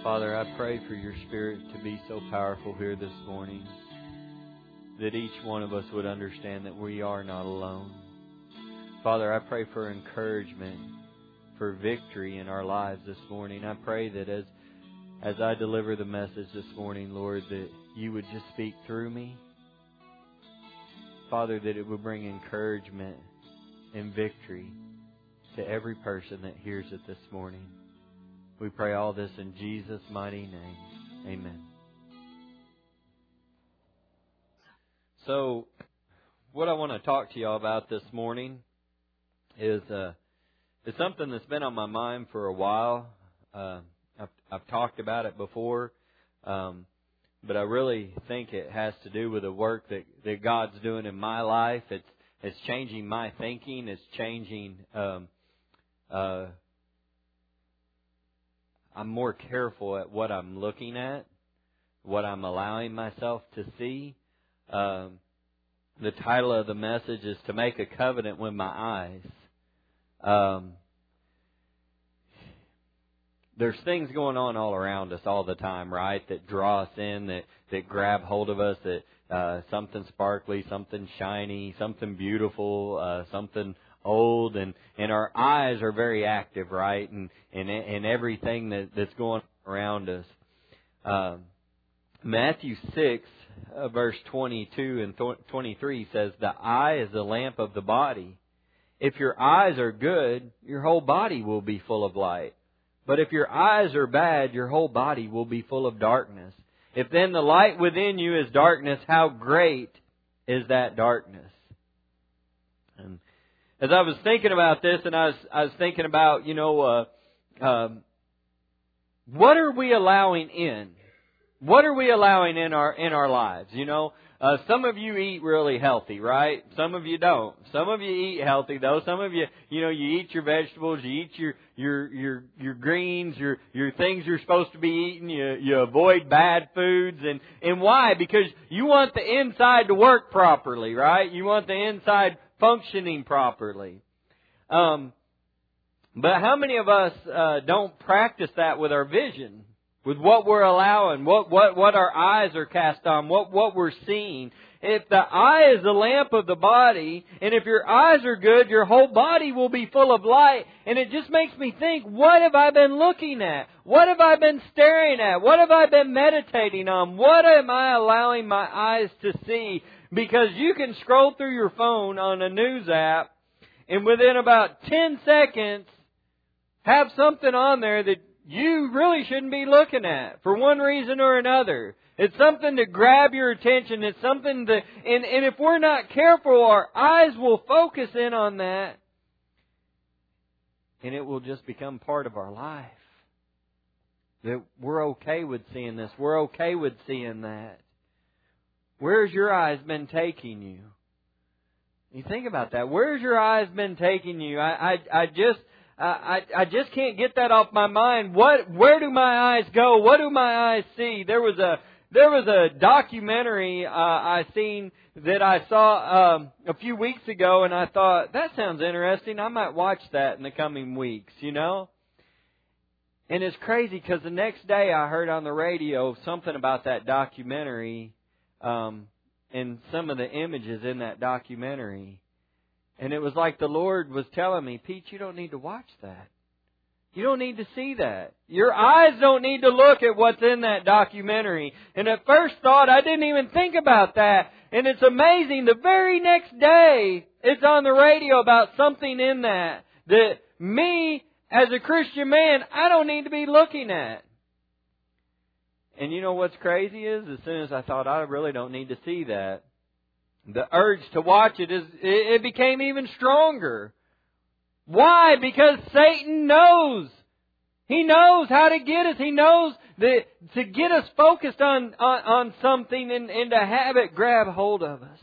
Father, I pray for your Spirit to be so powerful here this morning, that each one of us would understand that we are not alone. Father, I pray for encouragement, for victory in our lives this morning. I pray that as I deliver the message this morning, Lord, that you would just speak through me. Father, that it would bring encouragement and victory to every person that hears it this morning. We pray all this in Jesus' mighty name. Amen. So, what I want to talk to y'all about this morning is something that's been on my mind for a while. I've talked about it before, but I really think it has to do with the work that God's doing in my life. It's changing my thinking. It's changing. I'm more careful at what I'm looking at, what I'm allowing myself to see. The title of the message is To Make a Covenant with My Eyes. There's things going on all around us all the time, right? That draw us in, that grab hold of us, that something sparkly, something shiny, something beautiful, something old, and our eyes are very active, right? And everything that's going around us. Matthew 6, verse 22 and 23 says, "The eye is the lamp of the body. If your eyes are good, your whole body will be full of light. But if your eyes are bad, your whole body will be full of darkness. If then the light within you is darkness, how great is that darkness?" And as I was thinking about this, and I was thinking about, what are we allowing in? What are we allowing in our lives? Some of you eat really healthy, right? Some of you don't. Some of you eat healthy though. Some of you, you eat your vegetables, you eat your greens, your things you're supposed to be eating. You avoid bad foods, and why? Because you want the inside to work properly, right? You want the inside functioning properly. But how many of us don't practice that with our vision? With what we're allowing, what our eyes are cast on, what we're seeing. If the eye is the lamp of the body, and if your eyes are good, your whole body will be full of light. And it just makes me think, what have I been looking at? What have I been staring at? What have I been meditating on? What am I allowing my eyes to see? Because you can scroll through your phone on a news app, and within about 10 seconds, have something on there that you really shouldn't be looking at for one reason or another. It's something to grab your attention. It's something and if we're not careful, our eyes will focus in on that, and it will just become part of our life. That we're okay with seeing this. We're okay with seeing that. Where's your eyes been taking you? You think about that. Where's your eyes been taking you? I just can't get that off my mind. Where do my eyes go? What do my eyes see? There was a documentary I seen that I saw a few weeks ago, and I thought, that sounds interesting. I might watch that in the coming weeks, And it's crazy because the next day I heard on the radio something about that documentary, and some of the images in that documentary. And it was like the Lord was telling me, Pete, you don't need to watch that. You don't need to see that. Your eyes don't need to look at what's in that documentary. And at first thought, I didn't even think about that. And it's amazing. The very next day, it's on the radio about something in that me, as a Christian man, I don't need to be looking at. And you know what's crazy is, as soon as I thought, I really don't need to see that, the urge to watch it became even stronger. Why? Because Satan knows. He knows how to get us. He knows that to get us focused on something and to have it grab hold of us.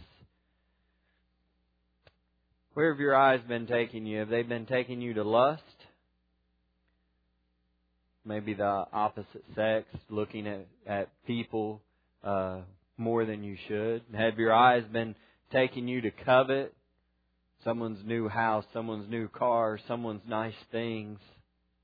Where have your eyes been taking you? Have they been taking you to lust? Maybe the opposite sex, looking at people more than you should? Have your eyes been taking you to covet someone's new house, someone's new car, someone's nice things?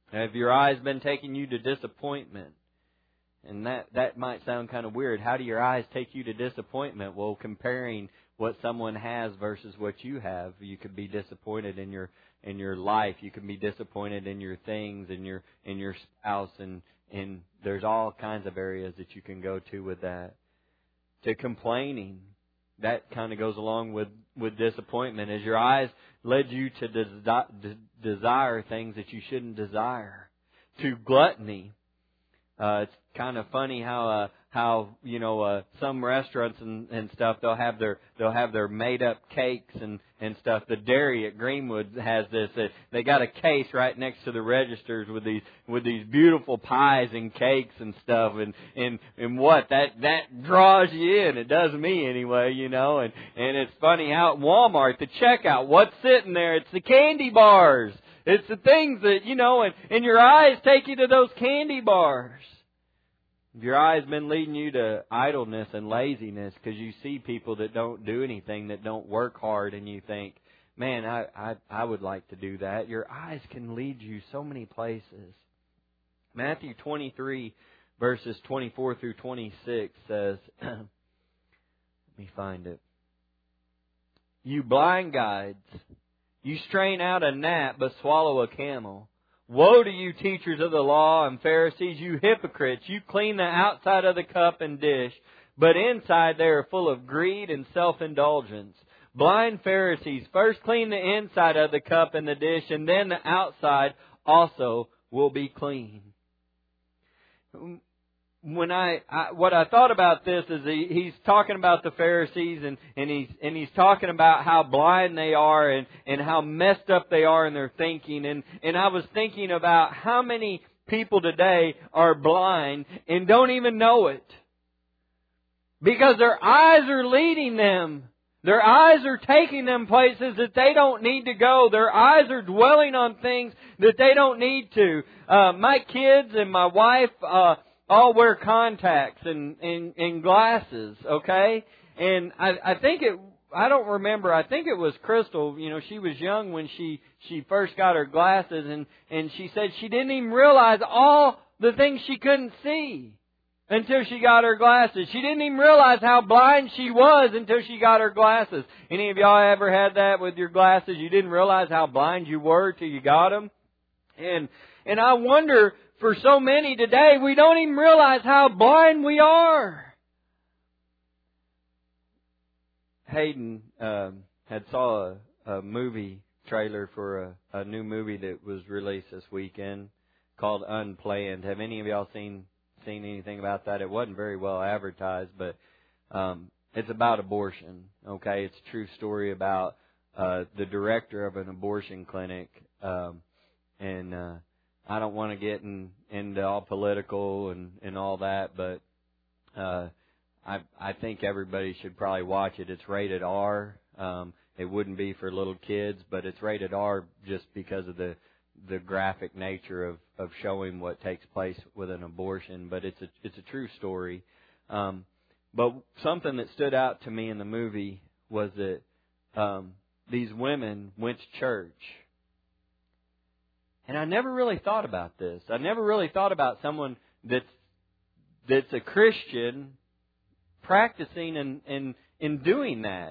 Have your eyes been taking you to disappointment? And that might sound kind of weird. How do your eyes take you to disappointment? Well, comparing what someone has versus what you have, you could be disappointed in your life. You can be disappointed in your things, in your spouse, and there's all kinds of areas that you can go to with that. To complaining, that kind of goes along with disappointment. As your eyes led you to desire things that you shouldn't desire. To gluttony. It's kind of funny how some restaurants and stuff, they'll have their made up cakes and stuff. The dairy at Greenwood has this. They got a case right next to the registers with these beautiful pies and cakes and stuff, and what that draws you in. It does me anyway, and it's funny how at Walmart, the checkout, what's sitting there? It's the candy bars. It's the things that, and your eyes take you to those candy bars. Your eyes been leading you to idleness and laziness because you see people that don't do anything, that don't work hard, and you think, man, I would like to do that. Your eyes can lead you so many places. Matthew 23, verses 24 through 26 says, let me find it. You blind guides, you strain out a gnat but swallow a camel. Woe to you, teachers of the law and Pharisees, you hypocrites! You clean the outside of the cup and dish, but inside they are full of greed and self-indulgence. Blind Pharisees, first clean the inside of the cup and the dish, and then the outside also will be clean. When what I thought about this is he's talking about the Pharisees and he's talking about how blind they are and how messed up they are in their thinking, and I was thinking about how many people today are blind and don't even know it because their eyes are leading them. Their eyes are taking them places that they don't need to go. Their eyes are dwelling on things that they don't need to. My kids and my wife all wear contacts and glasses, okay? And I think I don't remember, I think it was Crystal, she was young when she first got her glasses, and she said she didn't even realize all the things she couldn't see until she got her glasses. She didn't even realize how blind she was until she got her glasses. Any of y'all ever had that with your glasses? You didn't realize how blind you were till you got them? And I wonder, for so many today, we don't even realize how blind we are. Hayden had saw a movie trailer for a new movie that was released this weekend called Unplanned. Have any of y'all seen anything about that? It wasn't very well advertised, but it's about abortion. Okay, it's a true story about the director of an abortion clinic, and I don't want to get into all political and all that, but I think everybody should probably watch it. It's rated R. It wouldn't be for little kids, but it's rated R just because of the graphic nature of showing what takes place with an abortion. But it's a true story. But something that stood out to me in the movie was that these women went to church. And I never really thought about this. I never really thought about someone that's a Christian practicing and doing that,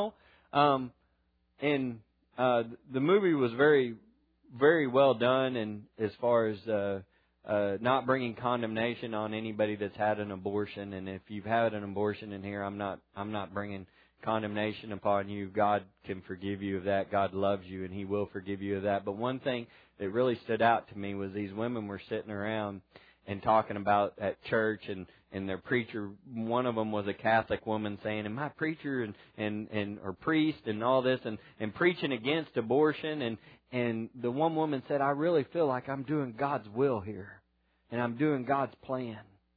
And the movie was very, very well done, and as far as not bringing condemnation on anybody that's had an abortion. And if you've had an abortion in here, I'm not bringing condemnation upon you. God can forgive you of that. God loves you, and He will forgive you of that. But one thing that really stood out to me was these women were sitting around and talking about at church, and their preacher, one of them was a Catholic woman saying, "And my preacher and or priest and all this and preaching against abortion." And the one woman said, "I really feel like I'm doing God's will here, and I'm doing God's plan."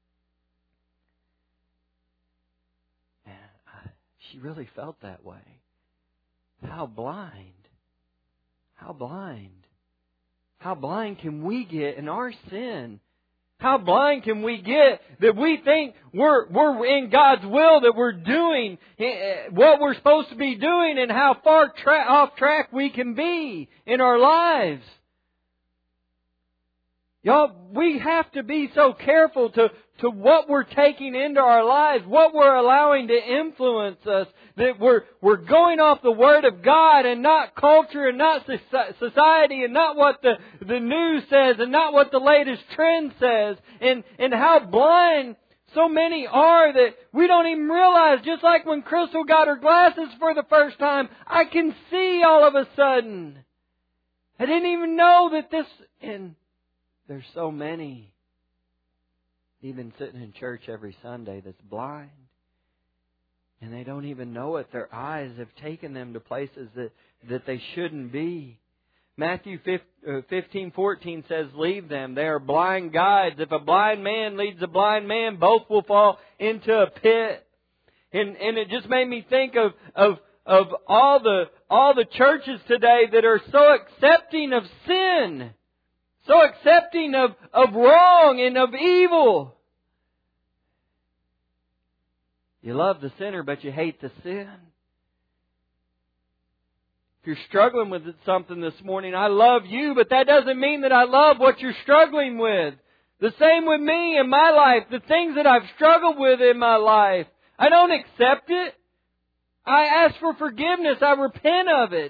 And she really felt that way. How blind! How blind! How blind can we get in our sin? How blind can we get that we think we're in God's will, that we're doing what we're supposed to be doing, and how far off track we can be in our lives? Y'all, we have to be so careful to what we're taking into our lives, what we're allowing to influence us, that we're going off the Word of God and not culture and not society and not what the news says and not what the latest trend says, and how blind so many are that we don't even realize. Just like when Crystal got her glasses for the first time, I can see all of a sudden. I didn't even know that this... And there's so many, even sitting in church every Sunday, that's blind. And they don't even know it. Their eyes have taken them to places that they shouldn't be. Matthew 15:14 says, leave them. They are blind guides. If a blind man leads a blind man, both will fall into a pit. And it just made me think of all the churches today that are so accepting of sin. So accepting of wrong and of evil. You love the sinner, but you hate the sin. If you're struggling with something this morning, I love you, but that doesn't mean that I love what you're struggling with. The same with me in my life. The things that I've struggled with in my life. I don't accept it. I ask for forgiveness. I repent of it.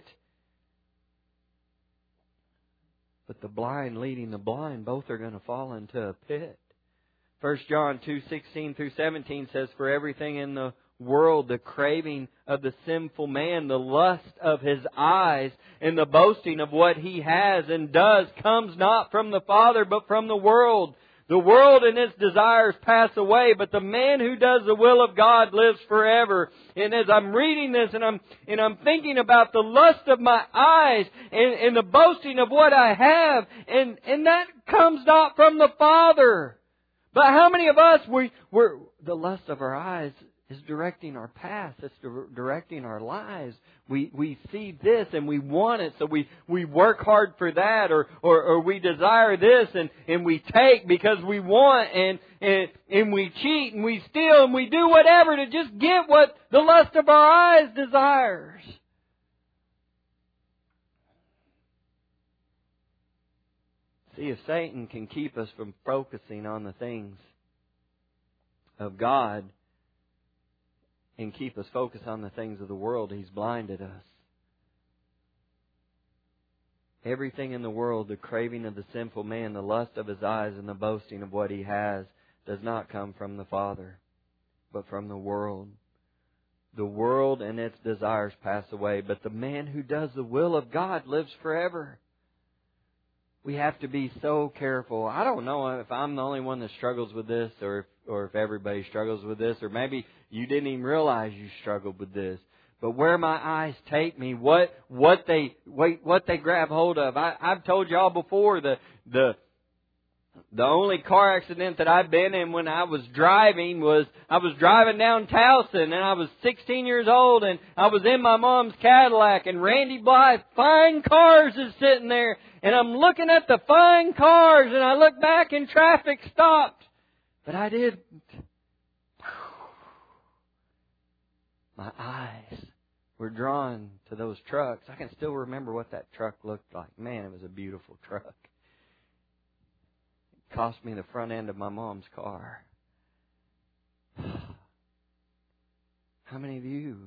But the blind leading the blind, both are going to fall into a pit. 1 John 2:16-17 says, for everything in the world, the craving of the sinful man, the lust of his eyes, and the boasting of what he has and does comes not from the Father, but from the world. The world and its desires pass away, but the man who does the will of God lives forever. And as I'm reading this and I'm thinking about the lust of my eyes and the boasting of what I have, and that comes not from the Father. But how many of us, we're the lust of our eyes is directing our path. It's directing our lives. We see this and we want it, so we work hard for that, or we desire this and we take because we want, and we cheat and we steal and we do whatever to just get what the lust of our eyes desires. See, if Satan can keep us from focusing on the things of God and keep us focused on the things of the world, he's blinded us. Everything in the world, the craving of the sinful man, the lust of his eyes, and the boasting of what he has, does not come from the Father, but from the world. The world and its desires pass away, but the man who does the will of God lives forever. We have to be so careful. I don't know if I'm the only one that struggles with this, or if everybody struggles with this, or maybe you didn't even realize you struggled with this. But where my eyes take me, what they grab hold of. I've told y'all before, the only car accident that I've been in when I was driving was, I was driving down Towson, and I was 16 years old, and I was in my mom's Cadillac, and Randy Blythe, Fine Cars, is sitting there, and I'm looking at the fine cars, and I look back and traffic stopped. But I didn't. My eyes were drawn to those trucks. I can still remember what that truck looked like. Man, it was a beautiful truck. It cost me the front end of my mom's car. How many of you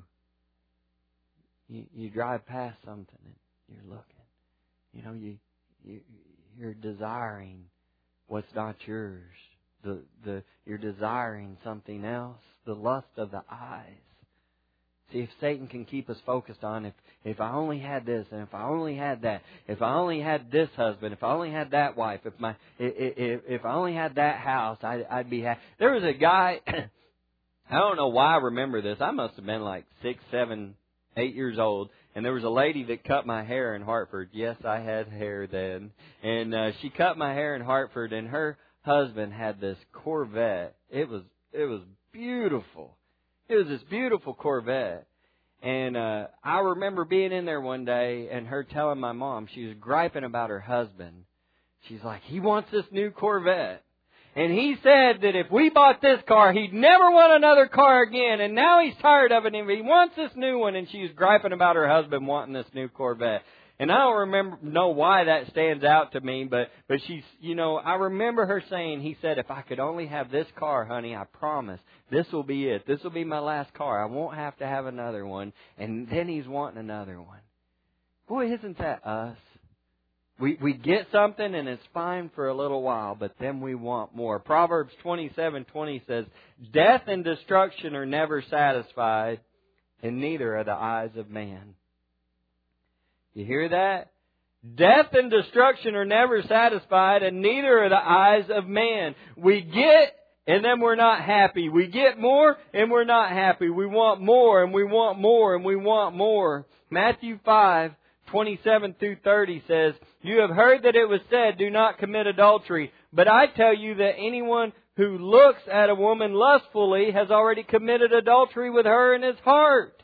drive past something and you're looking? You know, you're desiring what's not yours. You're desiring something else. The lust of the eyes. See, if Satan can keep us focused on if I only had this, and if I only had that, if I only had this husband, if I only had that wife, if I only had that house, I'd be happy. There was a guy, I don't know why I remember this. I must have been like 6, 7, 8 years old. And there was a lady that cut my hair in Hartford. Yes, I had hair then. And she cut my hair in Hartford, and her husband had this Corvette. It was beautiful. It was this beautiful Corvette. And I remember being in there one day and her telling my mom, she was griping about her husband. She's like, he wants this new Corvette. And he said that if we bought this car, he'd never want another car again. And now he's tired of it and he wants this new one. And she's griping about her husband wanting this new Corvette. And I don't know why that stands out to me, but she's, I remember her saying, he said, if I could only have this car, honey, I promise, this will be it. This will be my last car. I won't have to have another one. And then he's wanting another one. Boy, isn't that us? We get something and it's fine for a little while, but then we want more. Proverbs 27:20 says, death and destruction are never satisfied, and neither are the eyes of man. You hear that? Death and destruction are never satisfied, and neither are the eyes of man. We get, and then we're not happy. We get more, and we're not happy. We want more, and we want more, and we want more. Matthew 5:27-30 says, you have heard that it was said, do not commit adultery. But I tell you that anyone who looks at a woman lustfully has already committed adultery with her in his heart.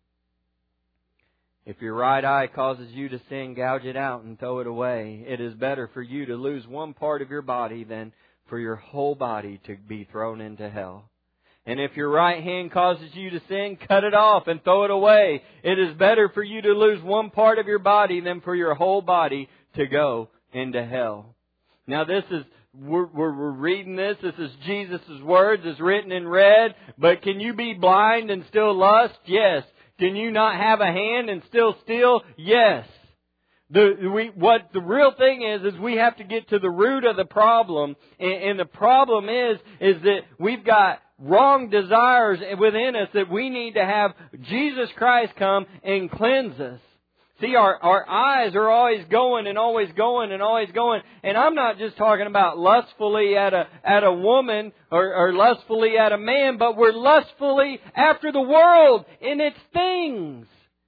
If your right eye causes you to sin, gouge it out and throw it away. It is better for you to lose one part of your body than for your whole body to be thrown into hell. And if your right hand causes you to sin, cut it off and throw it away. It is better for you to lose one part of your body than for your whole body to go into hell. Now we're reading this. This is Jesus' words. It's written in red. But can you be blind and still lust? Yes. Can you not have a hand and still steal? Yes. What the real thing is we have to get to the root of the problem. And the problem is that we've got wrong desires within us that we need to have Jesus Christ come and cleanse us. See, our eyes are always going and always going and always going. And I'm not just talking about lustfully at a woman or lustfully at a man, but we're lustfully after the world and its things.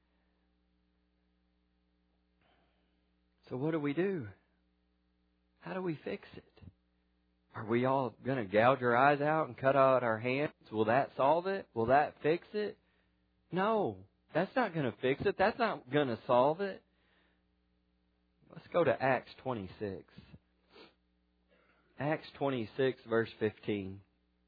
So what do? How do we fix it? Are we all going to gouge our eyes out and cut out our hands? Will that solve it? Will that fix it? No. That's not going to fix it. That's not going to solve it. Let's go to Acts 26. Acts 26, verse 15.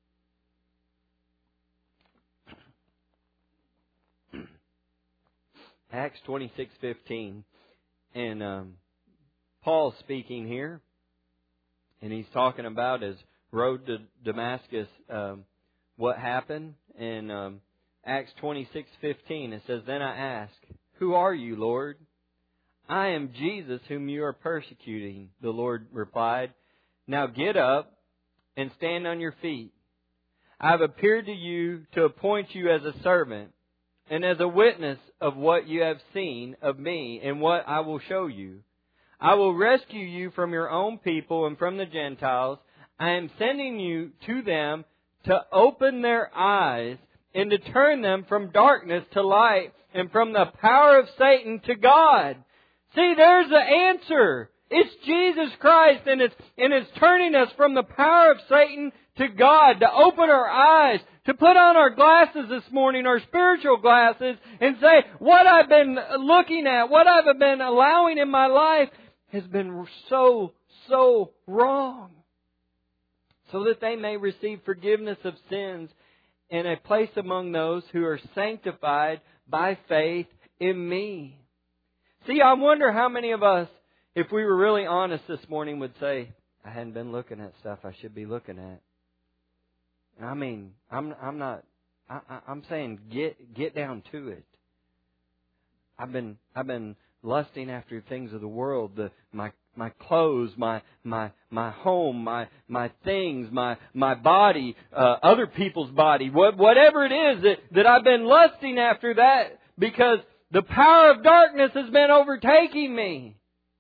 Acts 26:15. And Paul's speaking here. And he's talking about his road to Damascus, what happened. And Acts 26:15, it says, then I asked, who are you, Lord? I am Jesus whom you are persecuting, the Lord replied. Now get up and stand on your feet. I have appeared to you to appoint you as a servant and as a witness of what you have seen of me and what I will show you. I will rescue you from your own people and from the Gentiles. I am sending you to them to open their eyes and to turn them from darkness to light and from the power of Satan to God. See, there's the answer. It's Jesus Christ, and it's turning us from the power of Satan to God, to open our eyes, to put on our glasses this morning, our spiritual glasses, and say, what I've been looking at, what I've been allowing in my life has been so wrong. So that they may receive forgiveness of sins and a place among those who are sanctified by faith in me. See, I wonder how many of us, if we were really honest this morning, would say, I hadn't been looking at stuff I should be looking at. I mean, I'm saying get down to it. I've been lusting after things of the world, my clothes, my home, my things, my body, other people's body, whatever it is that I've been lusting after that because the power of darkness has been overtaking me.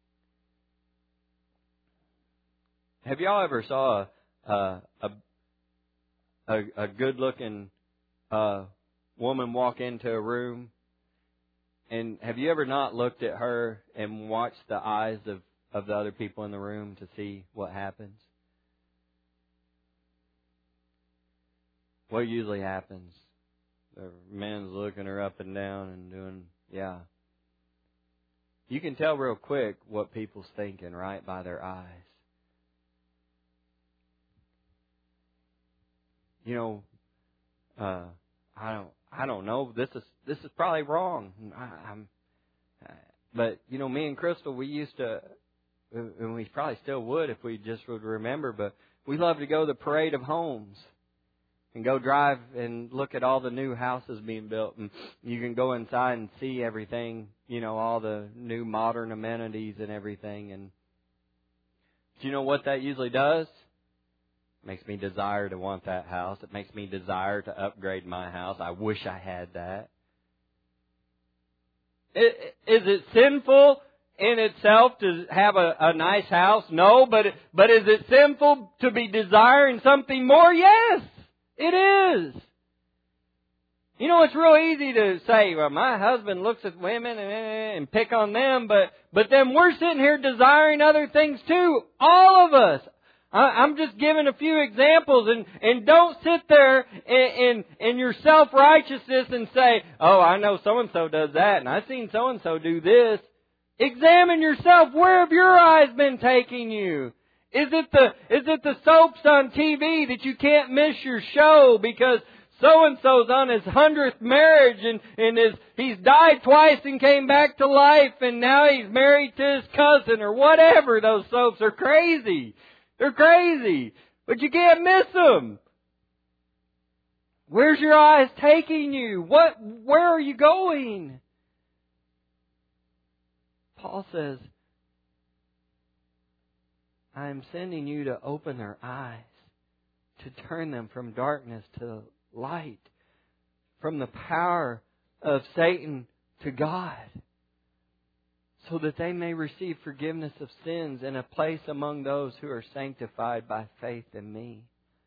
Have y'all ever saw a good-looking woman walk into a room? And have you ever not looked at her and watched the eyes of the other people in the room to see what happens? What usually happens? The man's looking her up and down and doing, yeah. You can tell real quick what people's thinking, right, by their eyes. You know, I don't know. This is probably wrong. But, me and Crystal, we used to, and we probably still would if we just would remember, but we love to go to the Parade of Homes and go drive and look at all the new houses being built. And you can go inside and see everything, all the new modern amenities and everything. And do you know what that usually does? It makes me desire to want that house. It makes me desire to upgrade my house. I wish I had that. Is it sinful in itself to have a nice house? No, but is it sinful to be desiring something more? Yes, it is. It's real easy to say, well, my husband looks at women and pick on them, but then we're sitting here desiring other things too. All of us. I'm just giving a few examples, and don't sit there in your self-righteousness and say, oh, I know so-and-so does that, and I've seen so-and-so do this. Examine yourself. Where have your eyes been taking you? Is it the soaps on TV that you can't miss your show because so-and-so's on his 100th marriage and he's died twice and came back to life and now he's married to his cousin or whatever? Those soaps are crazy. They're crazy. But you can't miss them. Where's your eyes taking you? Where are you going? Paul says, I am sending you to open their eyes, to turn them from darkness to light, from the power of Satan to God, so that they may receive forgiveness of sins and a place among those who are sanctified by faith in me.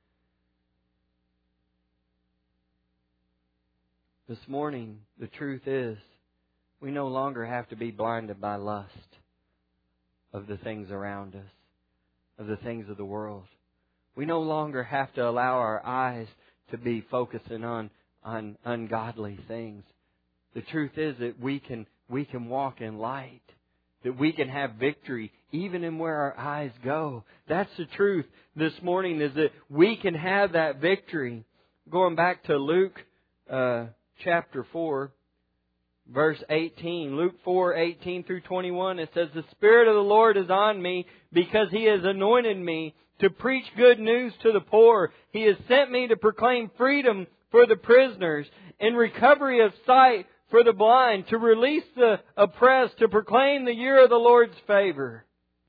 This morning, the truth is, we no longer have to be blinded by lust of the things around us, of the things of the world. We no longer have to allow our eyes to be focusing on ungodly things. The truth is that we can walk in light, that we can have victory even in where our eyes go. That's the truth this morning, is that we can have that victory. Going back to Luke chapter 4, verse 18. Luke 4, 18 through 21, it says, the Spirit of the Lord is on me because He has anointed me to preach good news to the poor. He has sent me to proclaim freedom for the prisoners and recovery of sight for the blind, to release the oppressed, to proclaim the year of the Lord's favor.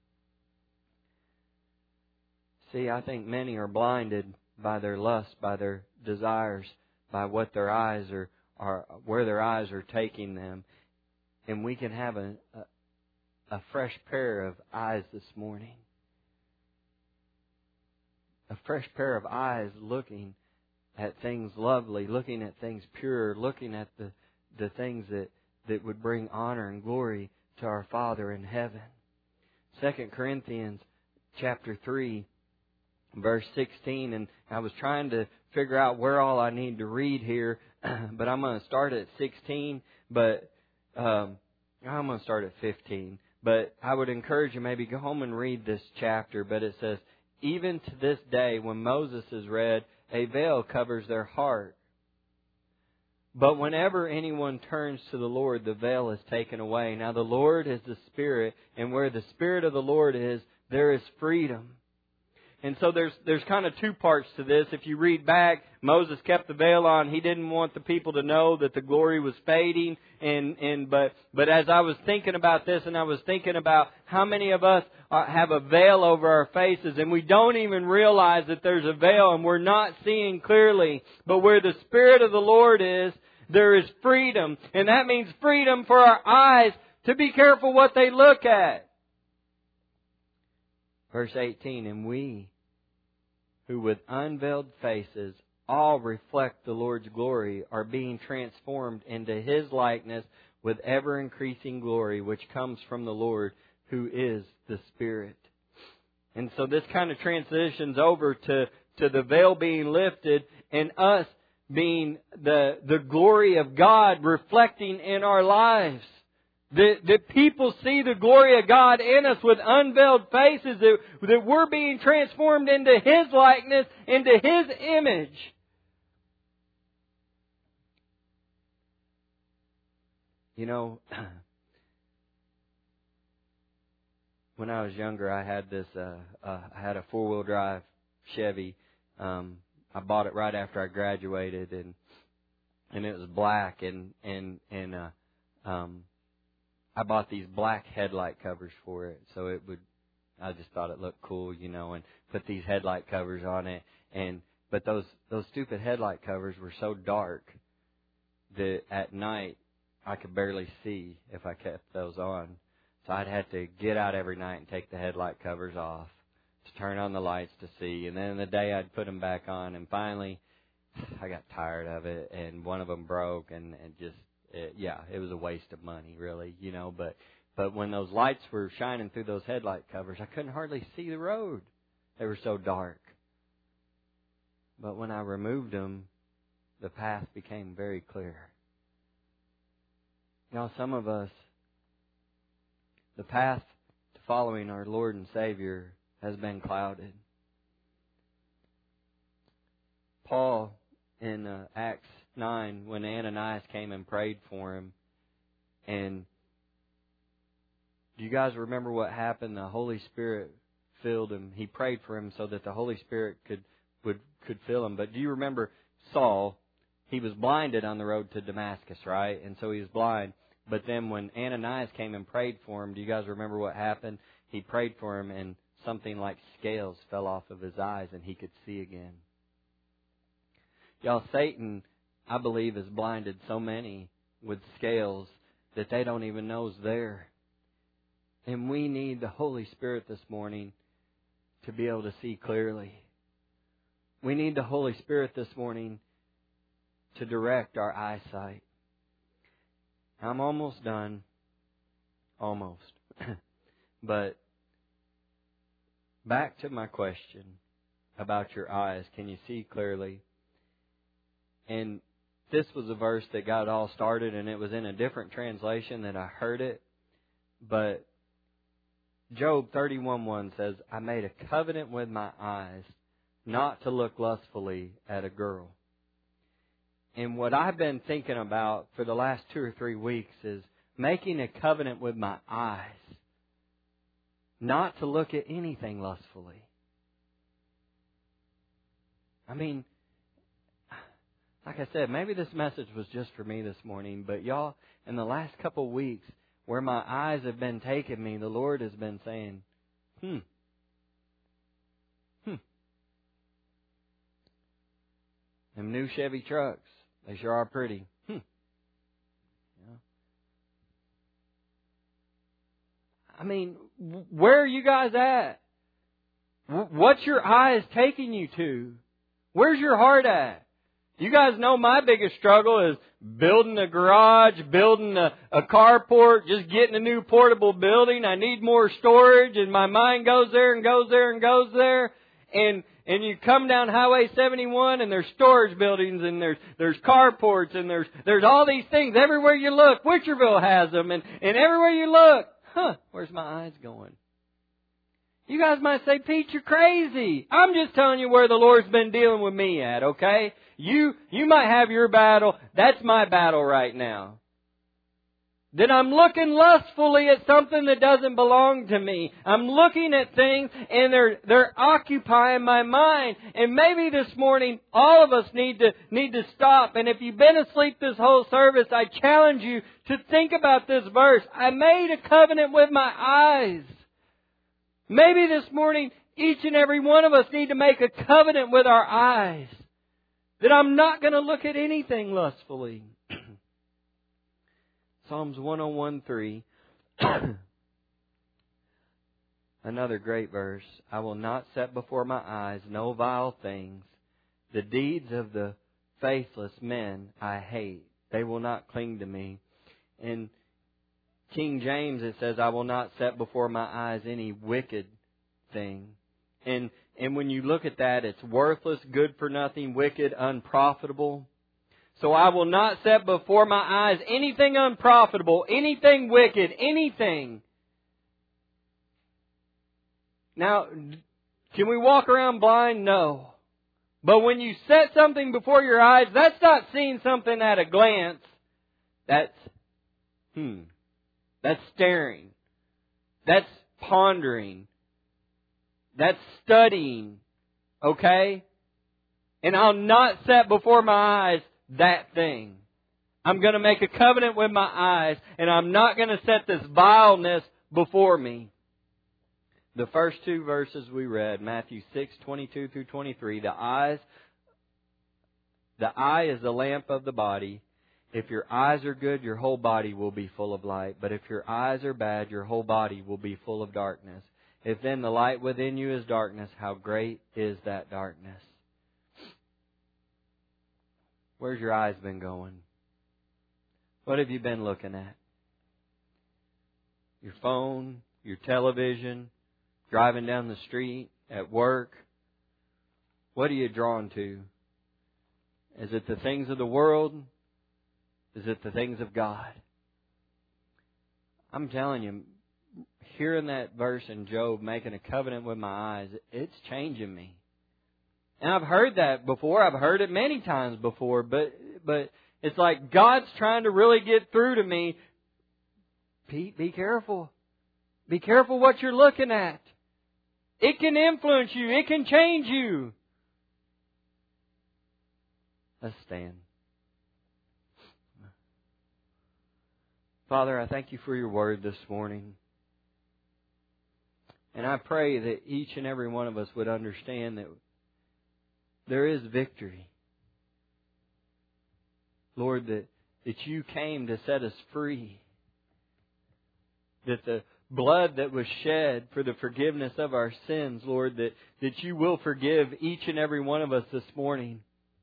See, I think many are blinded by their lust, by their desires, by what their eyes are where their eyes are taking them. And we can have a fresh pair of eyes this morning. A fresh pair of eyes looking at things lovely, looking at things pure, looking at the things that would bring honor and glory to our Father in heaven. 2 Corinthians chapter 3, verse 16. And I was trying to figure out where all I need to read here, but I'm going to start at 16, but I'm going to start at 15. But I would encourage you, maybe go home and read this chapter. But it says, even to this day, when Moses is read, a veil covers their heart. But whenever anyone turns to the Lord, the veil is taken away. Now the Lord is the Spirit, and where the Spirit of the Lord is, there is freedom. And so there's kind of two parts to this. If you read back, Moses kept the veil on. He didn't want the people to know that the glory was fading. But as I was thinking about this, and I was thinking about how many of us have a veil over our faces, and we don't even realize that there's a veil, and we're not seeing clearly. But where the Spirit of the Lord is, there is freedom. And that means freedom for our eyes to be careful what they look at. Verse 18, and we, who with unveiled faces all reflect the Lord's glory, are being transformed into His likeness with ever-increasing glory, which comes from the Lord, who is the Spirit. And so this kind of transitions over to the veil being lifted and us being the glory of God reflecting in our lives. That people see the glory of God in us with unveiled faces, that we're being transformed into His likeness, into His image. You know, when I was younger, I had this. I had a 4-wheel drive Chevy. I bought it right after I graduated, and it was black, and I bought these black headlight covers for it, so it would. I just thought it looked cool, you know, and put these headlight covers on it, but those stupid headlight covers were so dark that at night I could barely see if I kept those on. So I'd have to get out every night and take the headlight covers off to turn on the lights to see. And then in the day I'd put them back on. And finally, I got tired of it. And one of them broke. And it was a waste of money, really, you know. But when those lights were shining through those headlight covers, I couldn't hardly see the road. They were so dark. But when I removed them, the path became very clear. Now, some of us, the path to following our Lord and Savior has been clouded. Paul, in Acts 9, when Ananias came and prayed for him, and do you guys remember what happened? The Holy Spirit filled him. He prayed for him so that the Holy Spirit could fill him. But do you remember Saul? He was blinded on the road to Damascus, right? And so he was blind. But then when Ananias came and prayed for him, do you guys remember what happened? He prayed for him and something like scales fell off of his eyes and he could see again. Y'all, Satan, I believe, has blinded so many with scales that they don't even know is there. And we need the Holy Spirit this morning to be able to see clearly. We need the Holy Spirit this morning to direct our eyesight. I'm almost done. Almost. But back to my question about your eyes. Can you see clearly? And this was a verse that got it all started, and it was in a different translation that I heard it. But Job 31:1 says, I made a covenant with my eyes not to look lustfully at a girl. And what I've been thinking about for the last 2 or 3 weeks is making a covenant with my eyes not to look at anything lustfully. I mean, like I said, maybe this message was just for me this morning, but y'all, in the last couple of weeks, where my eyes have been taking me, the Lord has been saying, Them new Chevy trucks, they sure are pretty. Yeah. I mean, where are you guys at? What's your eyes taking you to? Where's your heart at? You guys know my biggest struggle is building a garage, building a carport, just getting a new portable building. I need more storage, and my mind goes there and goes there and goes there. And you come down Highway 71 and there's storage buildings and there's carports and there's all these things. Everywhere you look, Witcherville has them, and everywhere you look, where's my eyes going? You guys might say, Pete, you're crazy. I'm just telling you where the Lord's been dealing with me at, okay? You might have your battle. That's my battle right now. That I'm looking lustfully at something that doesn't belong to me. I'm looking at things and they're occupying my mind. And maybe this morning all of us need to stop. And if you've been asleep this whole service, I challenge you to think about this verse. I made a covenant with my eyes. Maybe this morning each and every one of us need to make a covenant with our eyes. That I'm not going to look at anything lustfully. Psalms 101:3. Another great verse. I will not set before my eyes no vile things. The deeds of the faithless men I hate. They will not cling to me. In King James it says, I will not set before my eyes any wicked thing. And when you look at that, it's worthless, good for nothing, wicked, unprofitable. So I will not set before my eyes anything unprofitable, anything wicked, anything. Now, can we walk around blind? No. But when you set something before your eyes, that's not seeing something at a glance. That's staring. That's pondering. That's studying. Okay? And I'll not set before my eyes that thing. I'm going to make a covenant with my eyes, and I'm not going to set this vileness before me. The first two verses we read, Matthew 6:22 through 23, the eye is the lamp of the body. If your eyes are good, your whole body will be full of light. But if your eyes are bad, your whole body will be full of darkness. If then the light within you is darkness, how great is that darkness? Where's your eyes been going? What have you been looking at? Your phone, your television, driving down the street, at work? What are you drawn to? Is it the things of the world? Is it the things of God? I'm telling you, hearing that verse in Job, making a covenant with my eyes, it's changing me. And I've heard that before. I've heard it many times before. But it's like God's trying to really get through to me. Pete, be careful. Be careful what you're looking at. It can influence you. It can change you. Let's stand. Father, I thank you for your word this morning. And I pray that each and every one of us would understand that there is victory. Lord, that you came to set us free. That the blood that was shed for the forgiveness of our sins, Lord, that you will forgive each and every one of us this morning.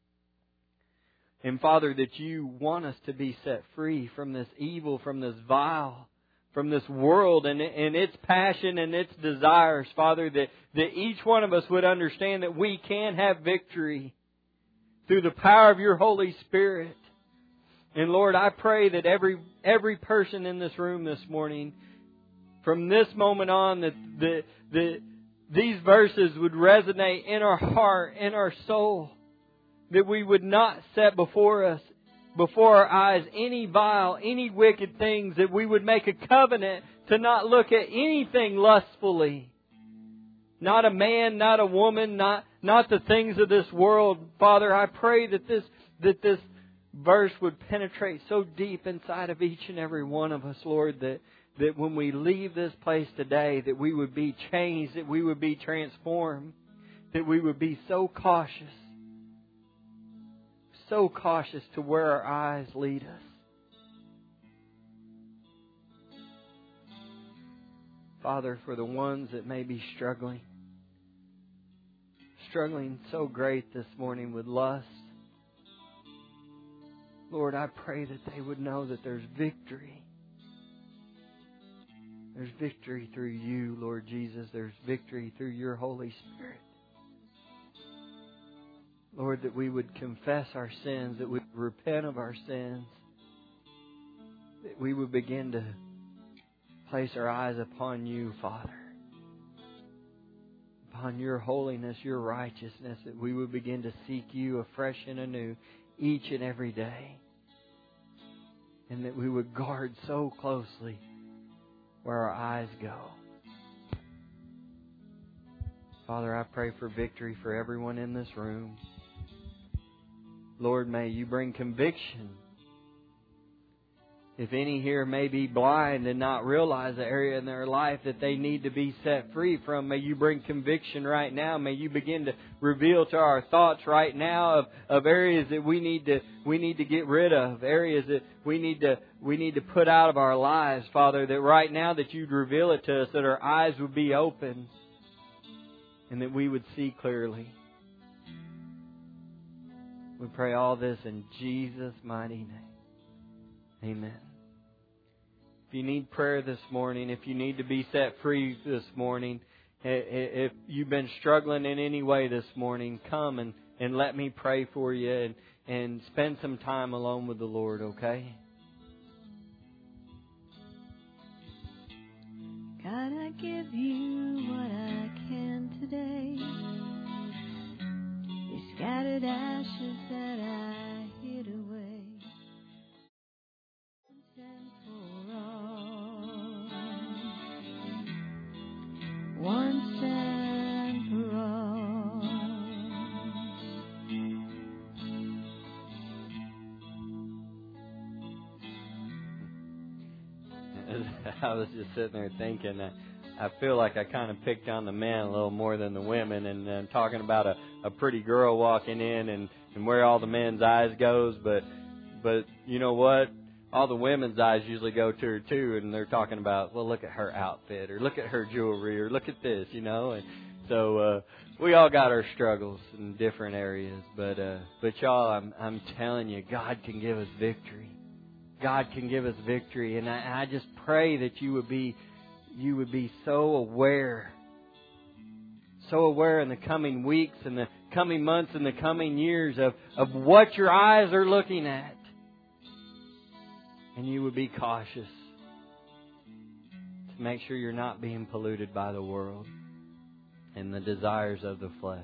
And Father, that you want us to be set free from this evil, from this vile, from this world and its passion and its desires, Father, that each one of us would understand that we can have victory through the power of your Holy Spirit. And Lord, I pray that every person in this room this morning, from this moment on, that these verses would resonate in our heart, in our soul. That we would not set before us, before our eyes, any vile, any wicked things. That we would make a covenant to not look at anything lustfully. Not a man, not a woman, not the things of this world. Father, I pray that this verse would penetrate so deep inside of each and every one of us, Lord, that when we leave this place today, that we would be changed, that we would be transformed, that we would be so cautious to where our eyes lead us. Father, for the ones that may be struggling so great this morning with lust, Lord, I pray that they would know that there's victory. There's victory through you, Lord Jesus. There's victory through your Holy Spirit. Lord, that we would confess our sins, that we would repent of our sins, that we would begin to place our eyes upon you, Father, upon your holiness, your righteousness, that we would begin to seek you afresh and anew each and every day, and that we would guard so closely where our eyes go. Father, I pray for victory for everyone in this room. Lord, may you bring conviction. If any here may be blind and not realize the area in their life that they need to be set free from, may you bring conviction right now. May you begin to reveal to our thoughts right now of areas that we need to get rid of, areas that we need to put out of our lives, Father, that right now that you'd reveal it to us, that our eyes would be open and that we would see clearly. We pray all this in Jesus' mighty name. Amen. If you need prayer this morning, if you need to be set free this morning, if you've been struggling in any way this morning, come and let me pray for you and spend some time alone with the Lord, okay? God, I give you what I can today. These scattered ashes that I hid away. And for all was just sitting there thinking, I feel like I kind of picked on the men a little more than the women, and talking about a pretty girl walking in and where all the men's eyes goes, but you know what? All the women's eyes usually go to her too, and they're talking about, well, look at her outfit, or look at her jewelry, or look at this, you know. And so we all got our struggles in different areas, but y'all, I'm telling you, God can give us victory. God can give us victory, and I just pray that you would be so aware in the coming weeks and the coming months and the coming years of what your eyes are looking at. And you would be cautious to make sure you're not being polluted by the world and the desires of the flesh.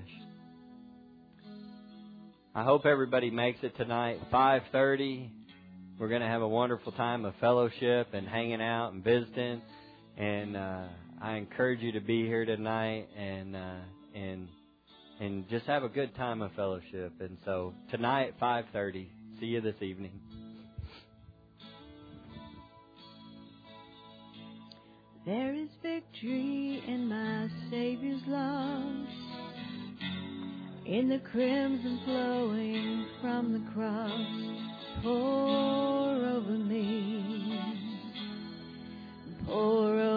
I hope everybody makes it tonight. 5:30. We're going to have a wonderful time of fellowship and hanging out and visiting. And I encourage you to be here tonight and just have a good time of fellowship. And so tonight, 5:30. See you this evening. There is victory in my Savior's love, in the crimson flowing from the cross. Pour over me, pour over